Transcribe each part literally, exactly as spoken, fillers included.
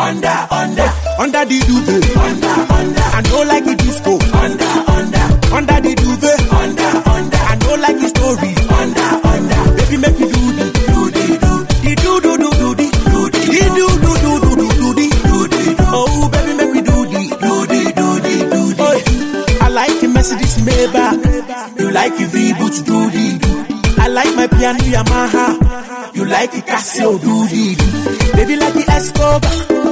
under, under, under the duvet, under, under, I don't like it disco, under, under, under the duvet, under, under, I don't like the story, under, under, baby make me do the, do the, do, the do do do do the, do the, the do do do do do do the, do the, do. Oh baby make me do the, Do the, do the, do the. oh, I like the Mercedes Maybach, You like the V-Boots, do the, do. I like my piano Yamaha, You like the Casio, do the, do. baby like the Escobar,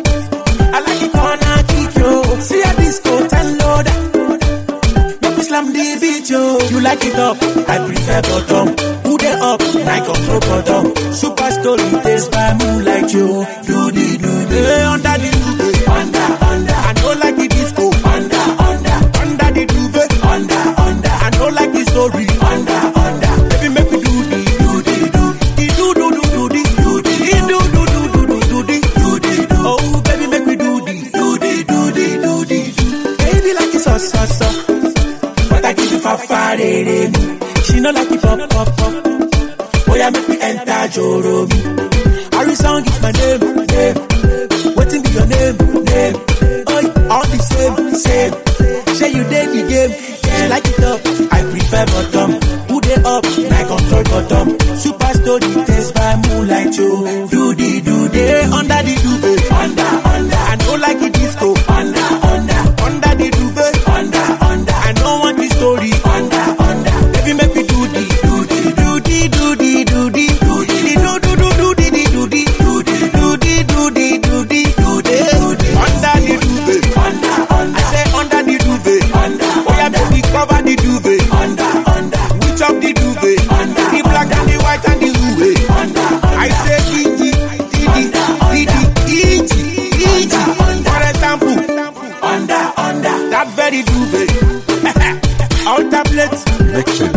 I like the corner kick yo, see a disco ten loader, make me slam the beat yo, you like it up, I prefer bottom. who they up, I control bottom. super story taste by moonlight yo, Do the, do the. hey, under the duvet, Under, under, I don't like the disco, under, under, under the duvet, under, under, I don't like the story, under, under. baby make me do the, Do the, do. the do do do do the, Do the, the do do do do do do the, do the, do. oh baby make me do the, Do the, do the, do the, do. baby like it so so so, But I give you for far, she no like it pop pop pop, Boy, I make me enter Joromi. Harry song is my name, Name, waiting be your name, name, oh all the same, same. say you did the game, she like it up, I prefer bottom. who they up, I control bottom. super story taste by moonlight yo, Do the, do the. hey, under the duvet, Under, under, I don't like it disco, under, under, under the duvet, under, under, I don't want the story, under, under. baby make me do the, Do the, do the do the do the do the do do do do the do the do the, do the do the do the do the under the duvet, under, I under, say under the duvet, under, oh yeah baby cover the duvet, under, under, which of the duvet, Under, the black and the white and the rouge, under, I say Didi, Didi, Didi, Didi, Didi, for example, under, under. that very duvet, all tablets, Mixing